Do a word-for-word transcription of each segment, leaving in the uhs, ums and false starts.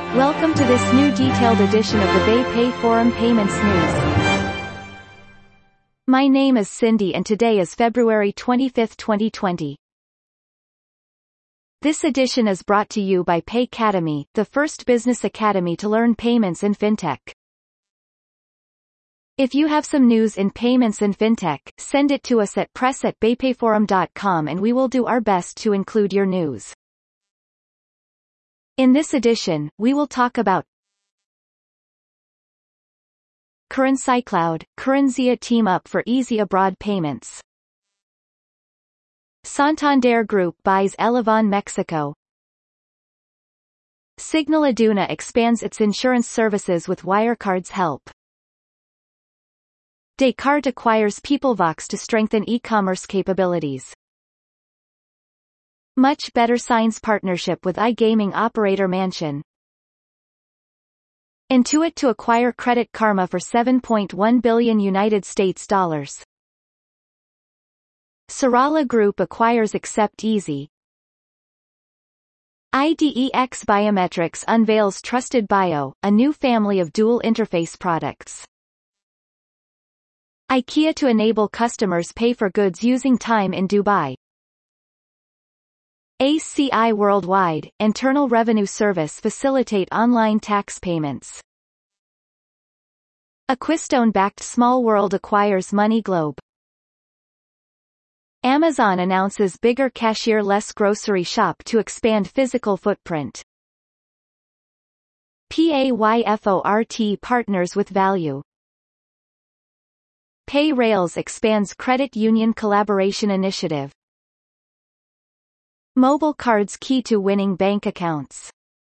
Welcome to this new detailed edition of the BayPay Forum Payments News. My name is Cindy and today is February twenty-fifth, twenty twenty. This edition is brought to you by Paycademy, the first business academy to learn payments in fintech. If you have some news in payments and fintech, send it to us at press at baypayforum dot com and we will do our best to include your news. In this edition, we will talk about CurrencyCloud, Corinzia team up for easy abroad payments. Santander Group buys Elavon Mexico. Signal Iduna expands its insurance services with Wirecard's help. Descartes acquires Peoplevox to strengthen e-commerce capabilities. Much Better signs partnership with iGaming operator Mansion. Intuit to acquire Credit Karma for seven point one billion United States dollars. Serala Group acquires Accept Easy. IDEX Biometrics unveils Trusted Bio, a new family of dual interface products. IKEA to enable customers pay for goods using time in Dubai. A C I Worldwide, Internal Revenue Service facilitate online tax payments. Acquistone-backed Small World acquires MoneyGlobe. Amazon announces bigger cashier-less grocery shop to expand physical footprint. PAYFORT partners with Value. PayRails expands credit union collaboration initiative. Mobile cards key to winning bank accounts.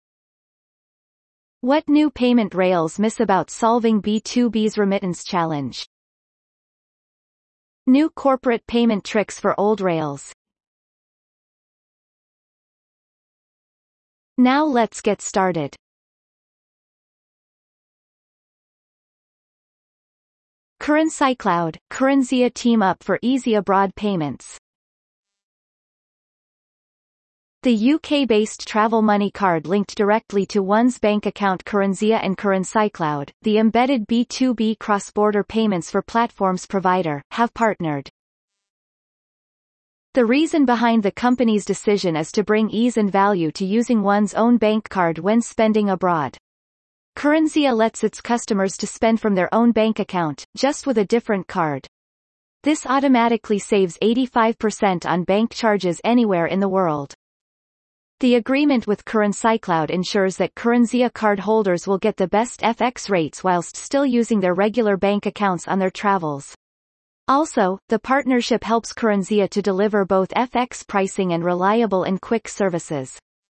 What new payment rails miss about solving B two B's remittance challenge? New corporate payment tricks for old rails. Now let's get started. CurrencyCloud, Corinzia team up for easy abroad payments. The U K-based travel money card linked directly to one's bank account Corinzia and CurrencyCloud, the embedded B two B cross-border payments for platforms provider, have partnered. The reason behind the company's decision is to bring ease and value to using one's own bank card when spending abroad. Corinzia lets its customers to spend from their own bank account, just with a different card. This automatically saves eighty-five percent on bank charges anywhere in the world. The agreement with CurrencyCloud ensures that Corinzia card holders will get the best F X rates whilst still using their regular bank accounts on their travels. Also, the partnership helps Corinzia to deliver both F X pricing and reliable and quick services.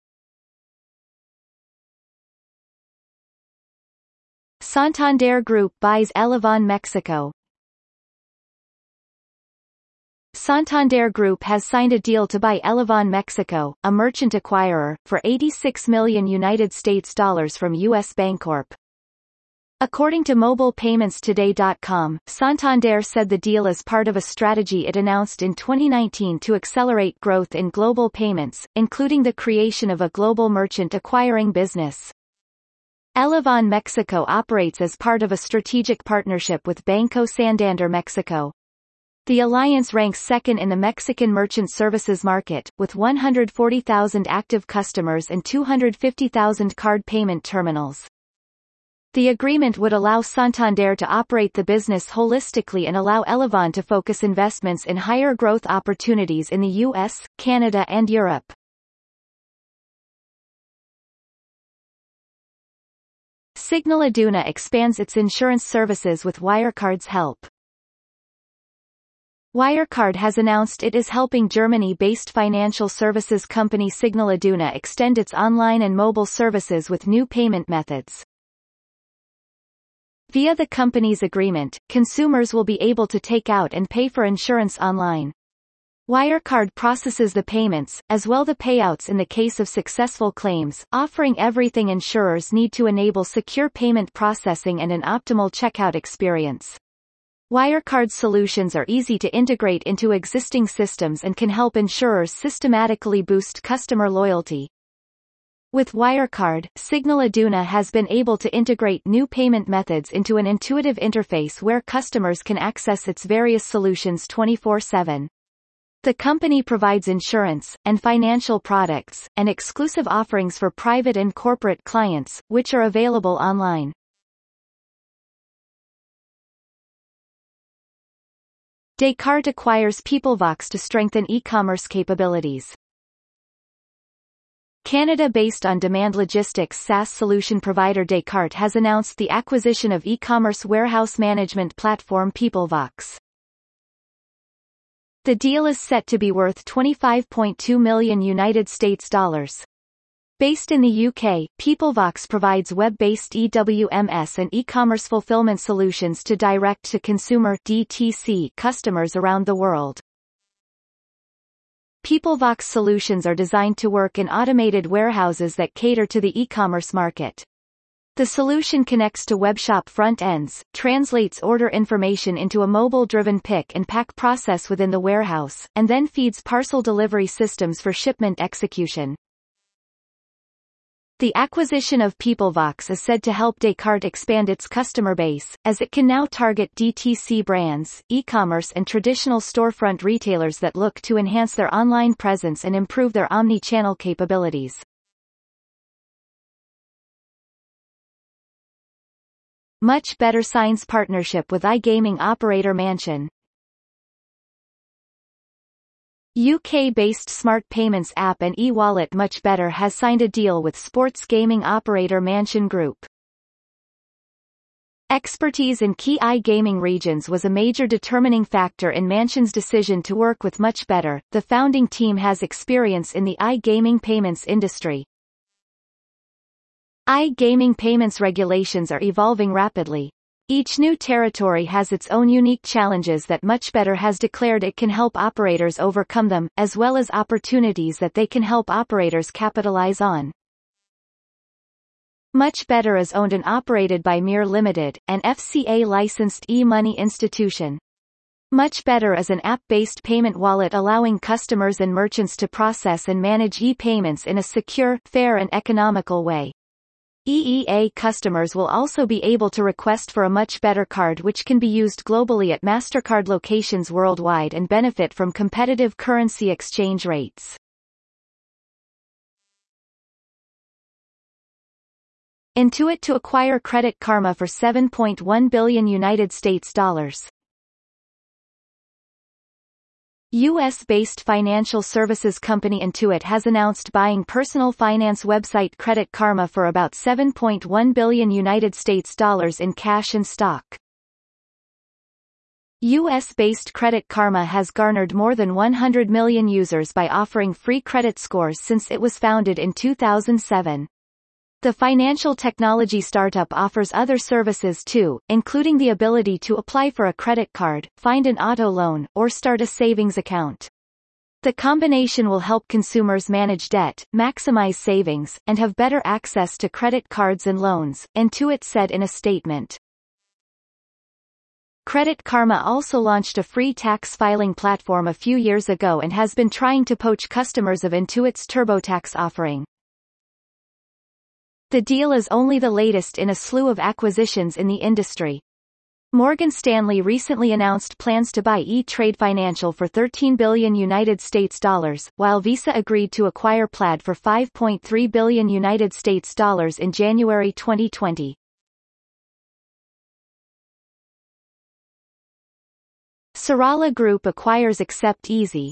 Santander Group buys Elavon Mexico. Santander Group has signed a deal to buy Elavon Mexico, a merchant acquirer, for eighty-six million United States dollars from U S Bancorp. According to mobile payments today dot com, Santander said the deal is part of a strategy it announced in twenty nineteen to accelerate growth in global payments, including the creation of a global merchant acquiring business. Elavon Mexico operates as part of a strategic partnership with Banco Santander Mexico. The alliance ranks second in the Mexican merchant services market, with one hundred forty thousand active customers and two hundred fifty thousand card payment terminals. The agreement would allow Santander to operate the business holistically and allow Elavon to focus investments in higher growth opportunities in the U S, Canada and Europe. Signal Iduna expands its insurance services with Wirecard's help. Wirecard has announced it is helping Germany-based financial services company Signal Iduna extend its online and mobile services with new payment methods. Via the company's agreement, consumers will be able to take out and pay for insurance online. Wirecard processes the payments, as well the payouts in the case of successful claims, offering everything insurers need to enable secure payment processing and an optimal checkout experience. Wirecard solutions are easy to integrate into existing systems and can help insurers systematically boost customer loyalty. With Wirecard, Signal Iduna has been able to integrate new payment methods into an intuitive interface where customers can access its various solutions twenty-four seven. The company provides insurance, and financial products, and exclusive offerings for private and corporate clients, which are available online. Descartes acquires Peoplevox to strengthen e-commerce capabilities. Canada-based on-demand logistics SaaS solution provider Descartes has announced the acquisition of e-commerce warehouse management platform Peoplevox. The deal is set to be worth twenty-five point two million United States dollars. Based in the U K, Peoplevox provides web-based E W M S and e-commerce fulfillment solutions to direct-to-consumer D T C customers around the world. Peoplevox solutions are designed to work in automated warehouses that cater to the e-commerce market. The solution connects to webshop front ends, translates order information into a mobile-driven pick and pack process within the warehouse, and then feeds parcel delivery systems for shipment execution. The acquisition of Peoplevox is said to help Descartes expand its customer base, as it can now target D T C brands, e-commerce and traditional storefront retailers that look to enhance their online presence and improve their omni-channel capabilities. Much Better signs partnership with iGaming operator Mansion. U K-based smart payments app and e-wallet Much Better has signed a deal with sports gaming operator Mansion Group. Expertise in key iGaming regions was a major determining factor in Mansion's decision to work with Much Better. The founding team has experience in the iGaming payments industry. iGaming payments regulations are evolving rapidly. Each new territory has its own unique challenges that Much Better has declared it can help operators overcome them, as well as opportunities that they can help operators capitalize on. Much Better is owned and operated by Mir Limited, an F C A-licensed e-money institution. Much Better is an app-based payment wallet allowing customers and merchants to process and manage e-payments in a secure, fair and economical way. E E A customers will also be able to request for a Much Better card which can be used globally at MasterCard locations worldwide and benefit from competitive currency exchange rates. Intuit to acquire Credit Karma for seven point one billion United States dollars. U S-based financial services company Intuit has announced buying personal finance website Credit Karma for about seven point one billion United States dollars in cash and stock. U S-based Credit Karma has garnered more than one hundred million users by offering free credit scores since it was founded in two thousand seven. The financial technology startup offers other services too, including the ability to apply for a credit card, find an auto loan, or start a savings account. The combination will help consumers manage debt, maximize savings, and have better access to credit cards and loans, Intuit said in a statement. Credit Karma also launched a free tax filing platform a few years ago and has been trying to poach customers of Intuit's TurboTax offering. The deal is only the latest in a slew of acquisitions in the industry. Morgan Stanley recently announced plans to buy E-Trade Financial for thirteen billion United States dollars, while Visa agreed to acquire Plaid for five point three billion United States dollars in January twenty twenty. Serala Group acquires Accept Easy.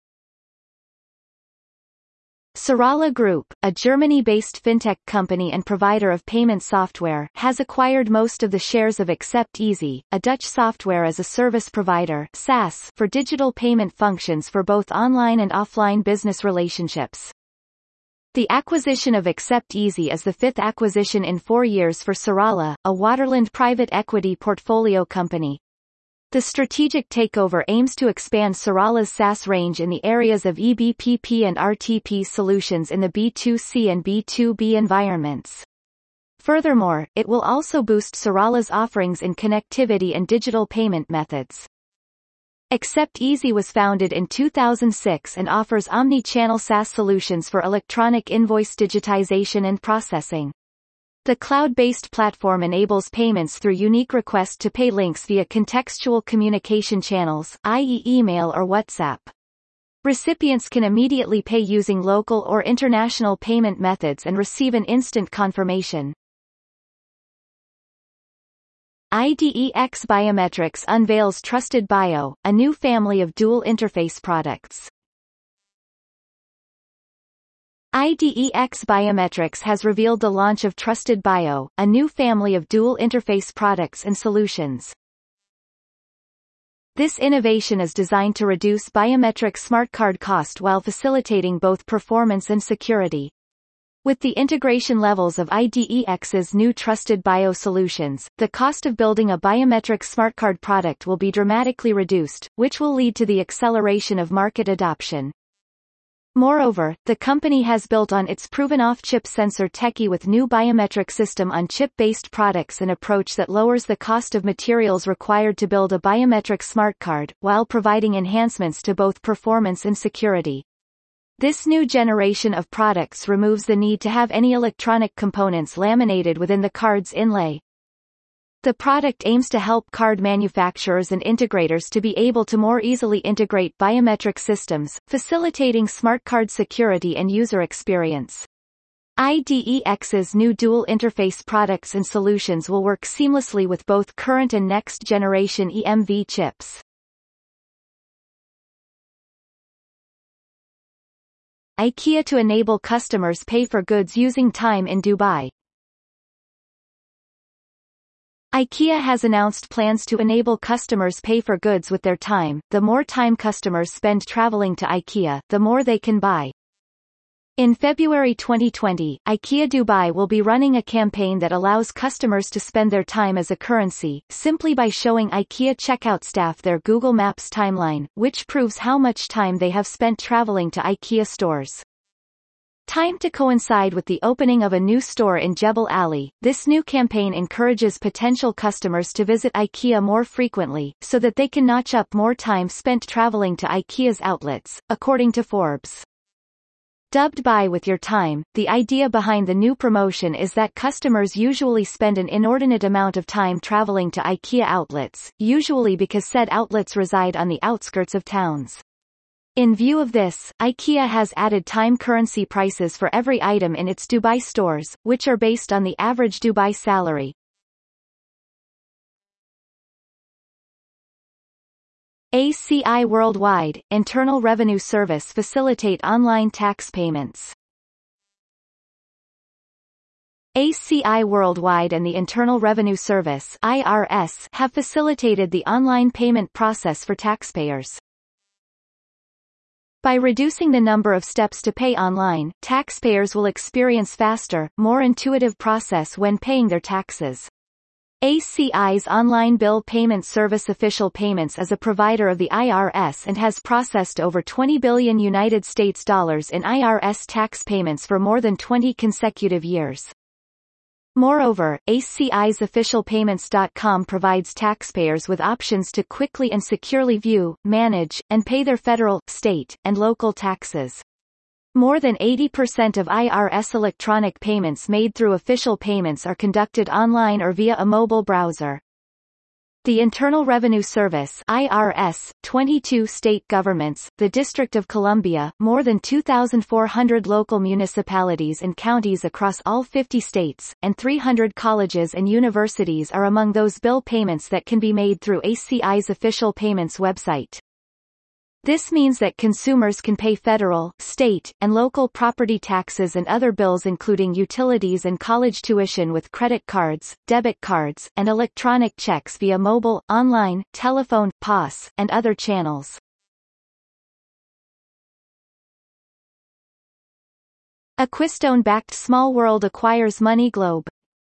Serala Group, a Germany-based fintech company and provider of payment software, has acquired most of the shares of Accept Easy, a Dutch software-as-a-service provider (SaaS) for digital payment functions for both online and offline business relationships. The acquisition of Accept Easy is the fifth acquisition in four years for Serala, a Waterland private equity portfolio company. The strategic takeover aims to expand Serala's SaaS range in the areas of E B P P and R T P solutions in the B two C and B two B environments. Furthermore, it will also boost Serala's offerings in connectivity and digital payment methods. Accept Easy was founded in two thousand six and offers omni-channel SaaS solutions for electronic invoice digitization and processing. The cloud-based platform enables payments through unique request-to-pay links via contextual communication channels, that is email or WhatsApp. Recipients can immediately pay using local or international payment methods and receive an instant confirmation. IDEX Biometrics unveils Trusted Bio, a new family of dual interface products. IDEX Biometrics has revealed the launch of Trusted Bio, a new family of dual interface products and solutions. This innovation is designed to reduce biometric smart card cost while facilitating both performance and security. With the integration levels of IDEX's new Trusted Bio solutions, the cost of building a biometric smart card product will be dramatically reduced, which will lead to the acceleration of market adoption. Moreover, the company has built on its proven off-chip sensor techie with new biometric system-on-chip-based products, an approach that lowers the cost of materials required to build a biometric smart card, while providing enhancements to both performance and security. This new generation of products removes the need to have any electronic components laminated within the card's inlay. The product aims to help card manufacturers and integrators to be able to more easily integrate biometric systems, facilitating smart card security and user experience. IDEX's new dual interface products and solutions will work seamlessly with both current and next-generation E M V chips. IKEA to enable customers pay for goods using time in Dubai. IKEA has announced plans to enable customers pay for goods with their time. The more time customers spend traveling to IKEA, the more they can buy. In February twenty twenty, IKEA Dubai will be running a campaign that allows customers to spend their time as a currency, simply by showing IKEA checkout staff their Google Maps timeline, which proves how much time they have spent traveling to IKEA stores. Timed to coincide with the opening of a new store in Jebel Ali, this new campaign encourages potential customers to visit IKEA more frequently, so that they can notch up more time spent traveling to IKEA's outlets, according to Forbes. Dubbed Buy with Your Time, the idea behind the new promotion is that customers usually spend an inordinate amount of time traveling to IKEA outlets, usually because said outlets reside on the outskirts of towns. In view of this, IKEA has added time currency prices for every item in its Dubai stores, which are based on the average Dubai salary. A C I Worldwide, Internal Revenue Service facilitate online tax payments. A C I Worldwide and the Internal Revenue Service (I R S) have facilitated the online payment process for taxpayers. By reducing the number of steps to pay online, taxpayers will experience faster, more intuitive process when paying their taxes. A C I's online bill payment service Official Payments is a provider of the I R S and has processed over twenty billion United States dollars in I R S tax payments for more than twenty consecutive years. Moreover, A C I's official payments dot com provides taxpayers with options to quickly and securely view, manage, and pay their federal, state, and local taxes. More than eighty percent of I R S electronic payments made through Official Payments are conducted online or via a mobile browser. The Internal Revenue Service I R S, twenty-two state governments, the District of Columbia, more than two thousand four hundred local municipalities and counties across all fifty states, and three hundred colleges and universities are among those bill payments that can be made through A C I's Official Payments website. This means that consumers can pay federal, state, and local property taxes and other bills including utilities and college tuition with credit cards, debit cards, and electronic checks via mobile, online, telephone, P O S, and other channels. Acquistone-backed Small World acquires MoneyGlobe.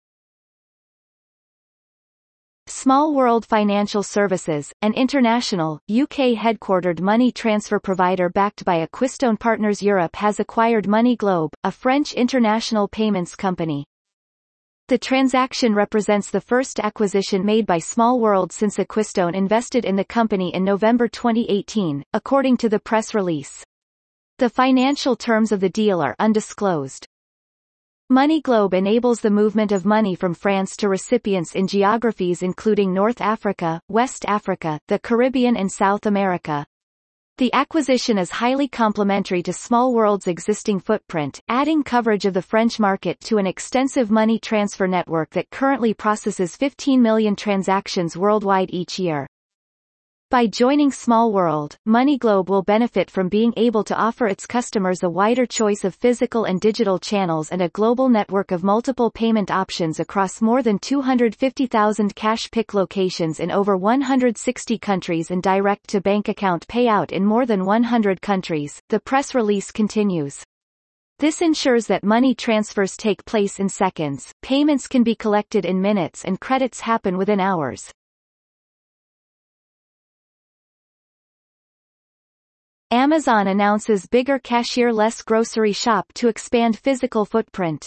Small World Financial Services, an international, U K-headquartered money transfer provider backed by Acquistone Partners Europe has acquired MoneyGlobe, a French international payments company. The transaction represents the first acquisition made by Small World since Equistone invested in the company in November twenty eighteen, according to the press release. The financial terms of the deal are undisclosed. MoneyGlobe enables the movement of money from France to recipients in geographies including North Africa, West Africa, the Caribbean and South America. The acquisition is highly complementary to Small World's existing footprint, adding coverage of the French market to an extensive money transfer network that currently processes fifteen million transactions worldwide each year. By joining Small World, MoneyGlobe will benefit from being able to offer its customers a wider choice of physical and digital channels and a global network of multiple payment options across more than two hundred fifty thousand cash pick locations in over one hundred sixty countries and direct-to-bank account payout in more than one hundred countries, the press release continues. This ensures that money transfers take place in seconds, payments can be collected in minutes and credits happen within hours. Amazon announces bigger cashier-less grocery shop to expand physical footprint.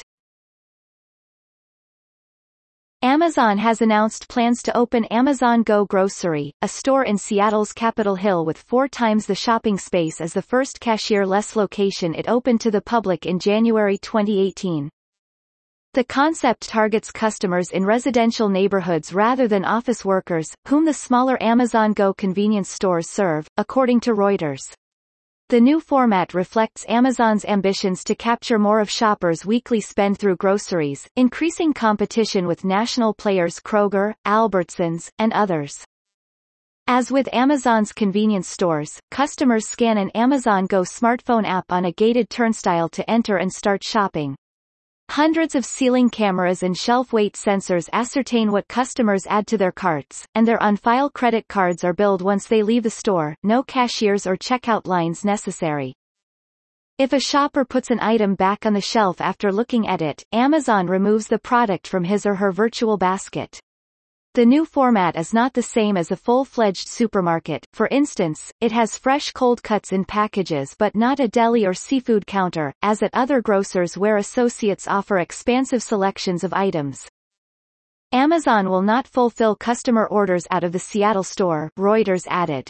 Amazon has announced plans to open Amazon Go Grocery, a store in Seattle's Capitol Hill with four times the shopping space as the first cashier-less location it opened to the public in January twenty eighteen. The concept targets customers in residential neighborhoods rather than office workers, whom the smaller Amazon Go convenience stores serve, according to Reuters. The new format reflects Amazon's ambitions to capture more of shoppers' weekly spend through groceries, increasing competition with national players Kroger, Albertsons, and others. As with Amazon's convenience stores, customers scan an Amazon Go smartphone app on a gated turnstile to enter and start shopping. Hundreds of ceiling cameras and shelf weight sensors ascertain what customers add to their carts, and their on-file credit cards are billed once they leave the store, no cashiers or checkout lines necessary. If a shopper puts an item back on the shelf after looking at it, Amazon removes the product from his or her virtual basket. The new format is not the same as a full-fledged supermarket. For instance, it has fresh cold cuts in packages but not a deli or seafood counter, as at other grocers where associates offer expansive selections of items. Amazon will not fulfill customer orders out of the Seattle store, Reuters added.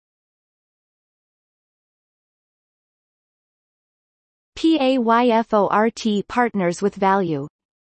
PAYFORT partners with Value.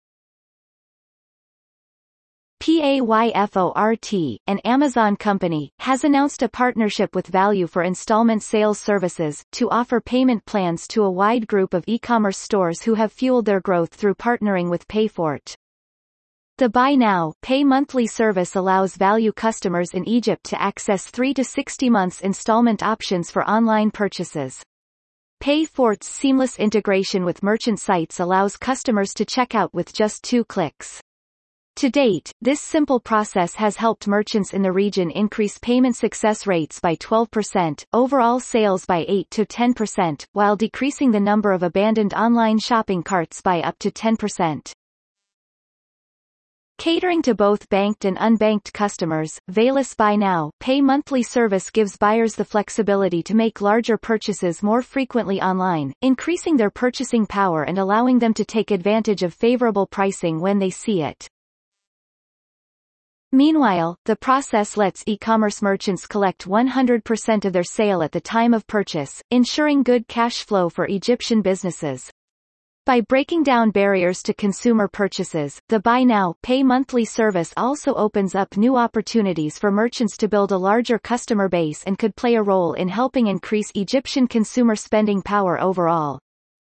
PAYFORT, an Amazon company, has announced a partnership with Value for installment sales services, to offer payment plans to a wide group of e-commerce stores who have fueled their growth through partnering with Payfort. The Buy Now, Pay Monthly service allows Value customers in Egypt to access three to sixty months installment options for online purchases. Payfort's seamless integration with merchant sites allows customers to check out with just two clicks. To date, this simple process has helped merchants in the region increase payment success rates by twelve percent, overall sales by eight to ten percent, while decreasing the number of abandoned online shopping carts by up to ten percent. Catering to both banked and unbanked customers, Valus Buy Now, Pay Monthly service gives buyers the flexibility to make larger purchases more frequently online, increasing their purchasing power and allowing them to take advantage of favorable pricing when they see it. Meanwhile, the process lets e-commerce merchants collect one hundred percent of their sale at the time of purchase, ensuring good cash flow for Egyptian businesses. By breaking down barriers to consumer purchases, the Buy Now, Pay Monthly service also opens up new opportunities for merchants to build a larger customer base and could play a role in helping increase Egyptian consumer spending power overall.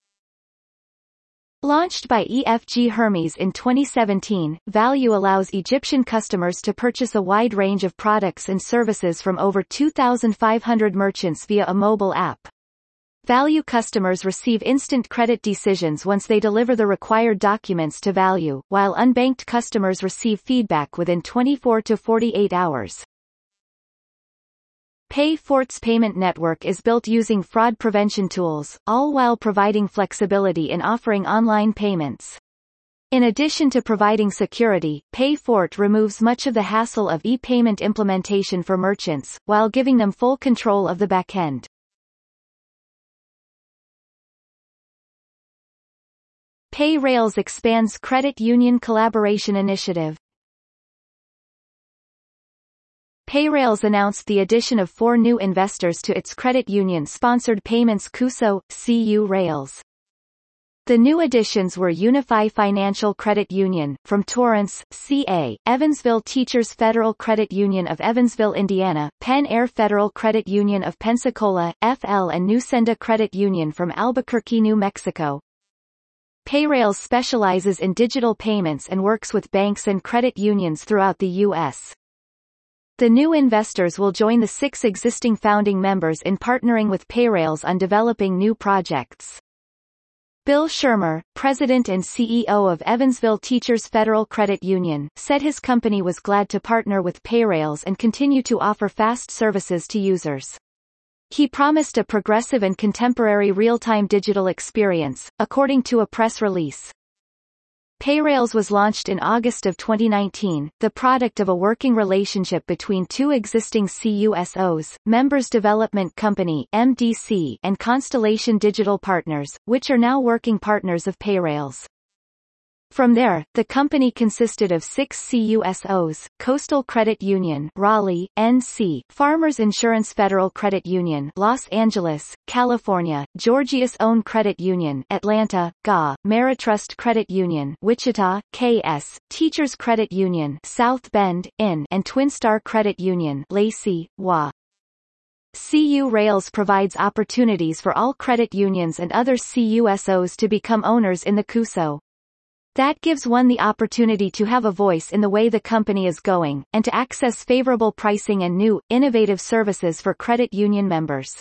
Launched by E F G Hermes in twenty seventeen, Value allows Egyptian customers to purchase a wide range of products and services from over two thousand five hundred merchants via a mobile app. Value customers receive instant credit decisions once they deliver the required documents to Value, while unbanked customers receive feedback within twenty-four to forty-eight hours. Payfort's payment network is built using fraud prevention tools, all while providing flexibility in offering online payments. In addition to providing security, Payfort removes much of the hassle of e-payment implementation for merchants, while giving them full control of the backend. PayRailz expands credit union collaboration initiative. PayRailz announced the addition of four new investors to its credit union-sponsored payments Kuso, C U Rails. The new additions were Unify Financial Credit Union, from Torrance, C A, Evansville Teachers Federal Credit Union of Evansville, Indiana, Penn Air Federal Credit Union of Pensacola, F L and Nusenda Credit Union from Albuquerque, New Mexico. PayRailz specializes in digital payments and works with banks and credit unions throughout the U S The new investors will join the six existing founding members in partnering with PayRailz on developing new projects. Bill Shermer, president and C E O of Evansville Teachers Federal Credit Union, said his company was glad to partner with PayRailz and continue to offer fast services to users. He promised a progressive and contemporary real-time digital experience, according to a press release. PayRailz was launched in August of twenty nineteen, the product of a working relationship between two existing C U S Os, Members Development Company M D C and Constellation Digital Partners, which are now working partners of PayRailz. From there, the company consisted of six C U S Os, Coastal Credit Union Raleigh, N C, Farmers Insurance Federal Credit Union Los Angeles, California, Georgia's Own Credit Union Atlanta, G A, Meritrust Credit Union Wichita, K S, Teachers Credit Union South Bend, I N and Twinstar Credit Union Lacey, W A. C U Rails provides opportunities for all credit unions and other C U S Os to become owners in the Kuso. That gives one the opportunity to have a voice in the way the company is going, and to access favorable pricing and new, innovative services for credit union members.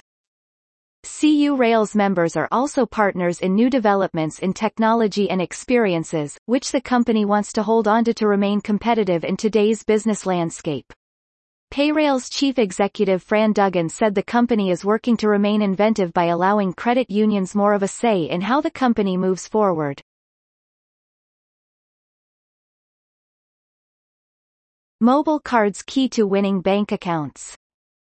C U Rails members are also partners in new developments in technology and experiences, which the company wants to hold onto to remain competitive in today's business landscape. PayRailz chief executive Fran Duggan said the company is working to remain inventive by allowing credit unions more of a say in how the company moves forward. Mobile cards key to winning bank accounts.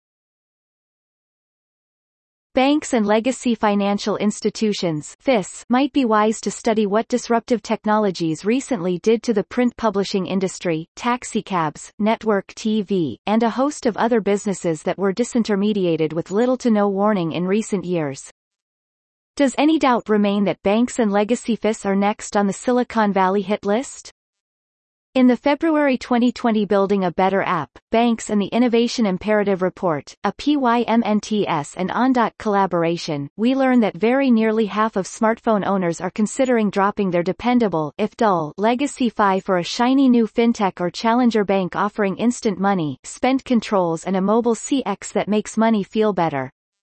Banks and legacy financial institutions (F I S) might be wise to study what disruptive technologies recently did to the print publishing industry, taxicabs, network T V, and a host of other businesses that were disintermediated with little to no warning in recent years. Does any doubt remain that banks and legacy F I S are next on the Silicon Valley hit list? In the February twenty twenty Building a Better App, Banks and the Innovation Imperative Report, a P Y M N T S and Ondot collaboration, we learn that very nearly half of smartphone owners are considering dropping their dependable, if dull, legacy F I for a shiny new fintech or challenger bank offering instant money, spend controls and a mobile C X that makes money feel better.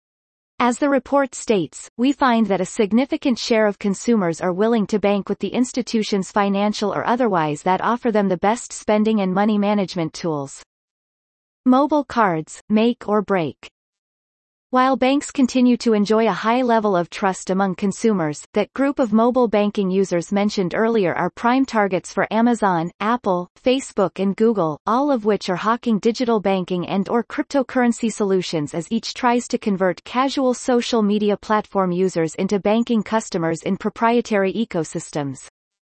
As the report states, we find that a significant share of consumers are willing to bank with the institutions financial or otherwise that offer them the best spending and money management tools. Mobile cards, make or break. While banks continue to enjoy a high level of trust among consumers, that group of mobile banking users mentioned earlier are prime targets for Amazon, Apple, Facebook and Google, all of which are hawking digital banking and or cryptocurrency solutions as each tries to convert casual social media platform users into banking customers in proprietary ecosystems.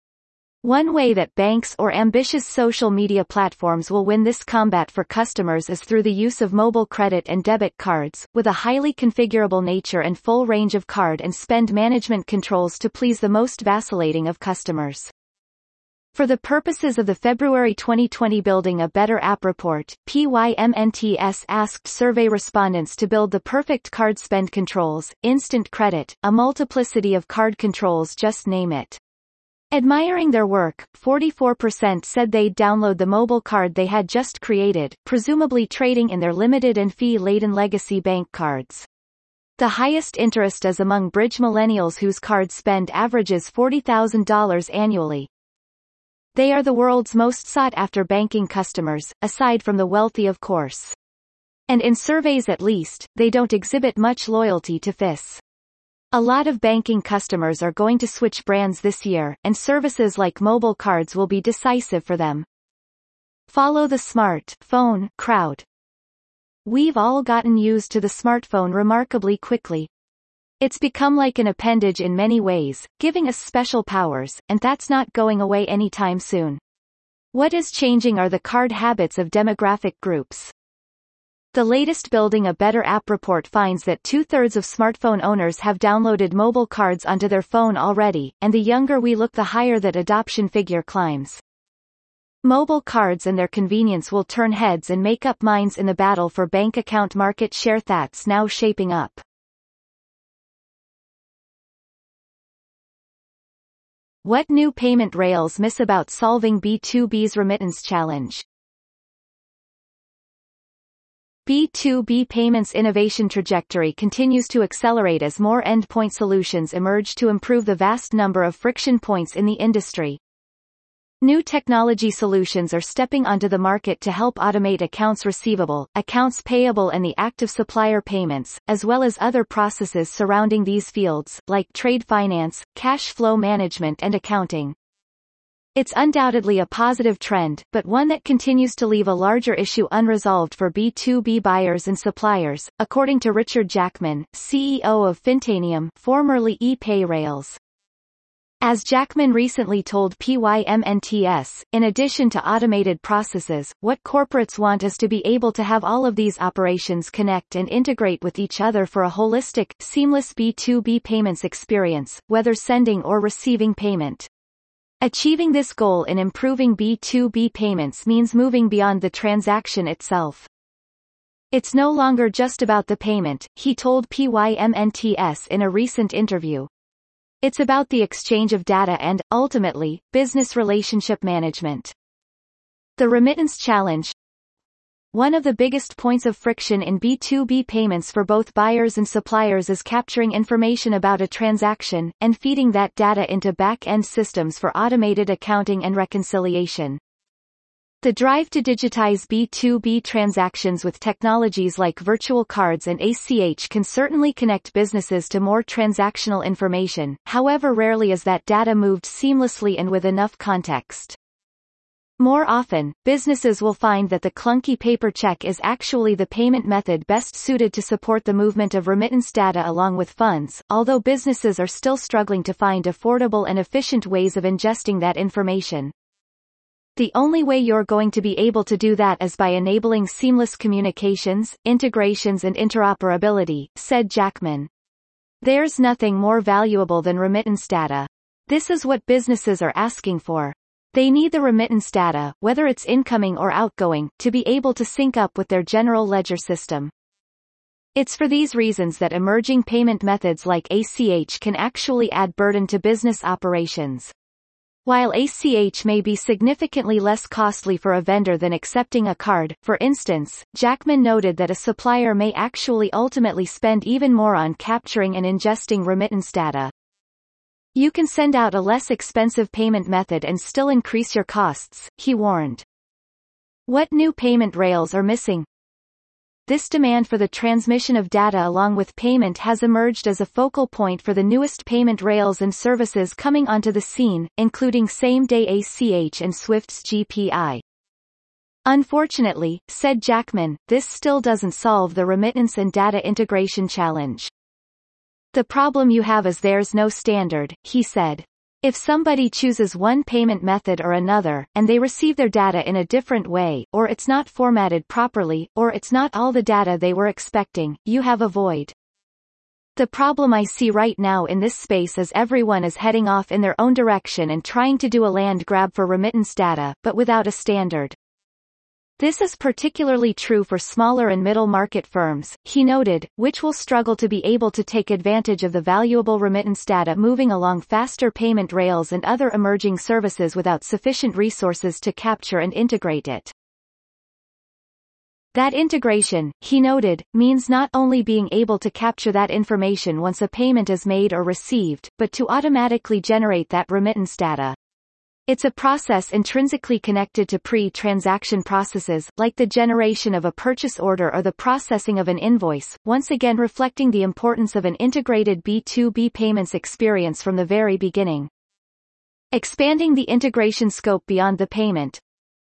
One way that banks or ambitious social media platforms will win this combat for customers is through the use of mobile credit and debit cards, with a highly configurable nature and full range of card and spend management controls to please the most vacillating of customers. For the purposes of the February twenty twenty Building a Better App report, P Y M N T S asked survey respondents to build the perfect card spend controls, instant credit, a multiplicity of card controls, just name it. Admiring their work, forty-four percent said they'd download the mobile card they had just created, presumably trading in their limited and fee-laden legacy bank cards. The highest interest is among bridge millennials whose card spend averages forty thousand dollars annually. They are the world's most sought-after banking customers, aside from the wealthy of course. And in surveys at least, they don't exhibit much loyalty to F I S. A lot of banking customers are going to switch brands this year, and services like mobile cards will be decisive for them. Follow the smart phone crowd. We've all gotten used to the smartphone remarkably quickly. It's become like an appendage in many ways, giving us special powers, and that's not going away anytime soon. What is changing are the card habits of demographic groups. The latest Building a Better App report finds that two-thirds of smartphone owners have downloaded mobile cards onto their phone already, and the younger we look the higher that adoption figure climbs. Mobile cards and their convenience will turn heads and make up minds in the battle for bank account market share that's now shaping up. What new payment rails miss about solving B two B's remittance challenge? B two B payments innovation trajectory continues to accelerate as more endpoint solutions emerge to improve the vast number of friction points in the industry. New technology solutions are stepping onto the market to help automate accounts receivable, accounts payable and the active supplier payments, as well as other processes surrounding these fields, like trade finance, cash flow management and accounting. It's undoubtedly a positive trend, but one that continues to leave a larger issue unresolved for B two B buyers and suppliers, according to Richard Jackman, C E O of Fintanium, formerly ePayRails. As Jackman recently told P Y M N T S, in addition to automated processes, what corporates want is to be able to have all of these operations connect and integrate with each other for a holistic, seamless B two B payments experience, whether sending or receiving payment. Achieving this goal in improving B two B payments means moving beyond the transaction itself. It's no longer just about the payment, he told P Y M N T S in a recent interview. It's about the exchange of data and, ultimately, business relationship management. The remittance challenge. One of the biggest points of friction in B two B payments for both buyers and suppliers is capturing information about a transaction, and feeding that data into back-end systems for automated accounting and reconciliation. The drive to digitize B two B transactions with technologies like virtual cards and A C H can certainly connect businesses to more transactional information, however rarely is that data moved seamlessly and with enough context. More often, businesses will find that the clunky paper check is actually the payment method best suited to support the movement of remittance data along with funds, although businesses are still struggling to find affordable and efficient ways of ingesting that information. The only way you're going to be able to do that is by enabling seamless communications, integrations and interoperability, said Jackman. There's nothing more valuable than remittance data. This is what businesses are asking for. They need the remittance data, whether it's incoming or outgoing, to be able to sync up with their general ledger system. It's for these reasons that emerging payment methods like A C H can actually add burden to business operations. While A C H may be significantly less costly for a vendor than accepting a card, for instance, Jackman noted that a supplier may actually ultimately spend even more on capturing and ingesting remittance data. You can send out a less expensive payment method and still increase your costs, he warned. What new payment rails are missing? This demand for the transmission of data along with payment has emerged as a focal point for the newest payment rails and services coming onto the scene, including same-day A C H and Swift's G P I. Unfortunately, said Jackman, this still doesn't solve the remittance and data integration challenge. The problem you have is there's no standard, he said. If somebody chooses one payment method or another, and they receive their data in a different way, or it's not formatted properly, or it's not all the data they were expecting, you have a void. The problem I see right now in this space is everyone is heading off in their own direction and trying to do a land grab for remittance data, but without a standard. This is particularly true for smaller and middle-market firms, he noted, which will struggle to be able to take advantage of the valuable remittance data moving along faster payment rails and other emerging services without sufficient resources to capture and integrate it. That integration, he noted, means not only being able to capture that information once a payment is made or received, but to automatically generate that remittance data. It's a process intrinsically connected to pre-transaction processes, like the generation of a purchase order or the processing of an invoice, once again reflecting the importance of an integrated B two B payments experience from the very beginning. Expanding the integration scope beyond the payment.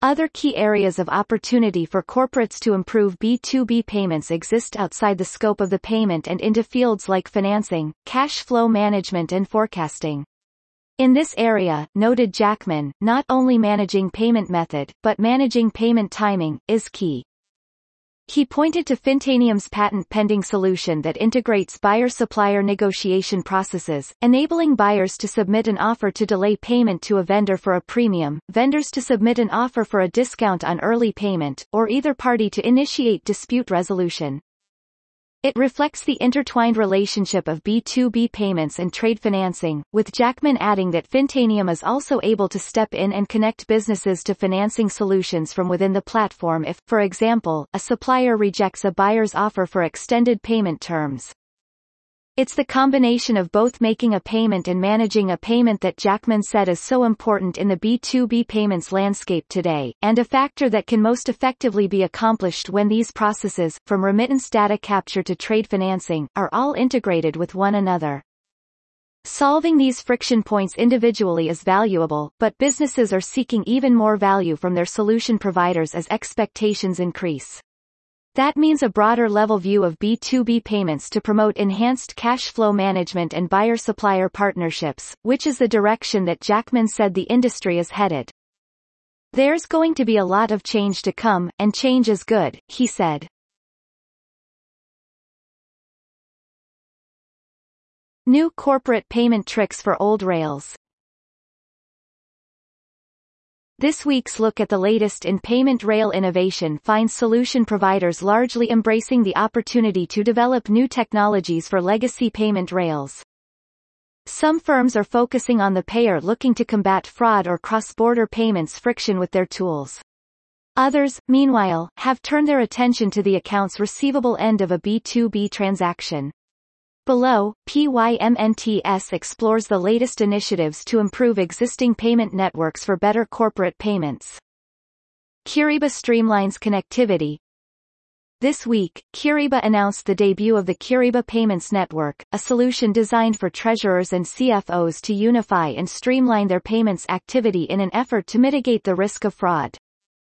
Other key areas of opportunity for corporates to improve B two B payments exist outside the scope of the payment and into fields like financing, cash flow management and forecasting. In this area, noted Jackman, not only managing payment method, but managing payment timing, is key. He pointed to Fintanium's patent-pending solution that integrates buyer-supplier negotiation processes, enabling buyers to submit an offer to delay payment to a vendor for a premium, vendors to submit an offer for a discount on early payment, or either party to initiate dispute resolution. It reflects the intertwined relationship of B two B payments and trade financing, with Jackman adding that Fintanium is also able to step in and connect businesses to financing solutions from within the platform if, for example, a supplier rejects a buyer's offer for extended payment terms. It's the combination of both making a payment and managing a payment that Jackman said is so important in the B two B payments landscape today, and a factor that can most effectively be accomplished when these processes, from remittance data capture to trade financing, are all integrated with one another. Solving these friction points individually is valuable, but businesses are seeking even more value from their solution providers as expectations increase. That means a broader level view of B two B payments to promote enhanced cash flow management and buyer-supplier partnerships, which is the direction that Jackman said the industry is headed. There's going to be a lot of change to come, and change is good, he said. New corporate payment tricks for old rails. This week's look at the latest in payment rail innovation finds solution providers largely embracing the opportunity to develop new technologies for legacy payment rails. Some firms are focusing on the payer looking to combat fraud or cross-border payments friction with their tools. Others, meanwhile, have turned their attention to the accounts receivable end of a B two B transaction. Below, P Y M N T S explores the latest initiatives to improve existing payment networks for better corporate payments. Kyriba streamlines connectivity. This week, Kyriba announced the debut of the Kyriba Payments Network, a solution designed for treasurers and C F Os to unify and streamline their payments activity in an effort to mitigate the risk of fraud.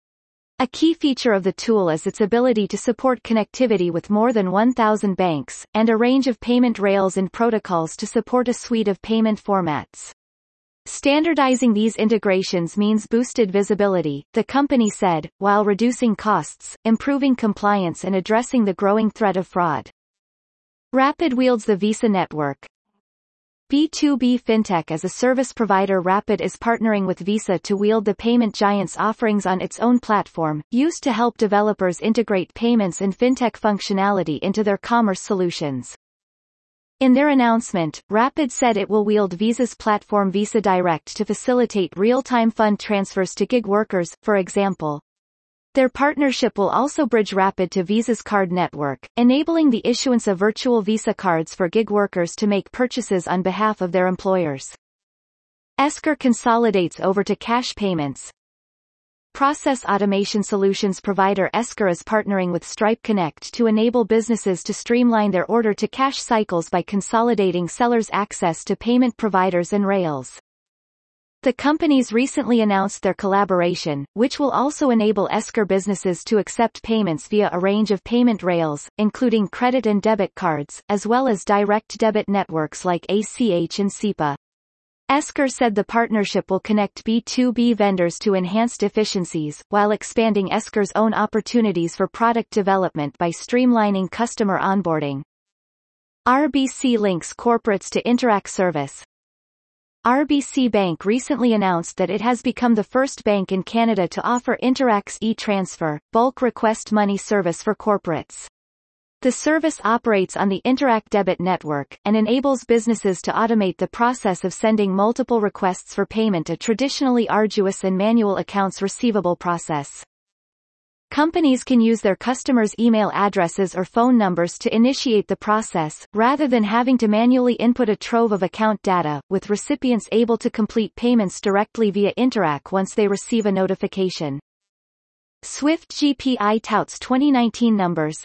A key feature of the tool is its ability to support connectivity with more than one thousand banks, and a range of payment rails and protocols to support a suite of payment formats. Standardizing these integrations means boosted visibility, the company said, while reducing costs, improving compliance and addressing the growing threat of fraud. Rapid wields the Visa network. B two B fintech as a service provider Rapid is partnering with Visa to wield the payment giant's offerings on its own platform, used to help developers integrate payments and fintech functionality into their commerce solutions. In their announcement, Rapid said it will wield Visa's platform Visa Direct to facilitate real-time fund transfers to gig workers, for example. Their partnership will also bridge Rapid to Visa's card network, enabling the issuance of virtual Visa cards for gig workers to make purchases on behalf of their employers. Esker consolidates over to cash payments. Process automation solutions provider Esker is partnering with Stripe Connect to enable businesses to streamline their order-to-cash cycles by consolidating sellers' access to payment providers and rails. The companies recently announced their collaboration, which will also enable Esker businesses to accept payments via a range of payment rails, including credit and debit cards, as well as direct debit networks like A C H and SEPA. Esker said the partnership will connect B two B vendors to enhanced efficiencies, while expanding Esker's own opportunities for product development by streamlining customer onboarding. R B C links corporates to Interac service. R B C Bank recently announced that it has become the first bank in Canada to offer Interac's e-transfer, bulk request money service for corporates. The service operates on the Interac debit network, and enables businesses to automate the process of sending multiple requests for payment, a traditionally arduous and manual accounts receivable process. Companies can use their customers' email addresses or phone numbers to initiate the process, rather than having to manually input a trove of account data, with recipients able to complete payments directly via Interac once they receive a notification. Swift G P I touts twenty nineteen numbers.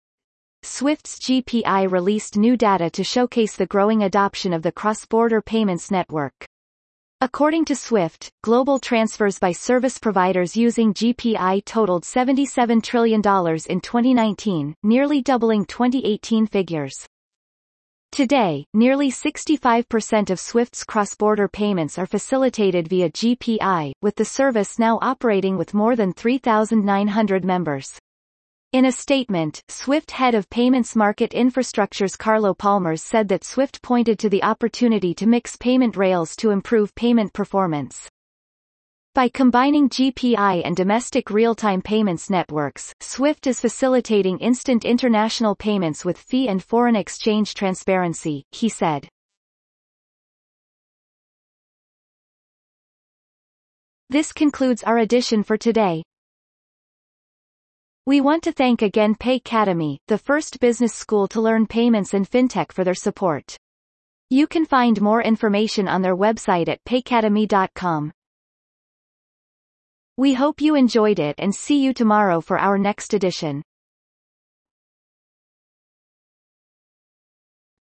Swift's G P I released new data to showcase the growing adoption of the cross-border payments network. According to SWIFT, global transfers by service providers using G P I totaled seventy-seven trillion dollars in twenty nineteen, nearly doubling twenty eighteen figures. Today, nearly sixty-five percent of SWIFT's cross-border payments are facilitated via G P I, with the service now operating with more than three thousand nine hundred members. In a statement, SWIFT head of Payments Market Infrastructures Carlo Palmers said that SWIFT pointed to the opportunity to mix payment rails to improve payment performance. By combining G P I and domestic real-time payments networks, SWIFT is facilitating instant international payments with fee and foreign exchange transparency, he said. This concludes our edition for today. We want to thank again Paycademy, the first business school to learn payments and fintech, for their support. You can find more information on their website at paycademy dot com. We hope you enjoyed it and see you tomorrow for our next edition.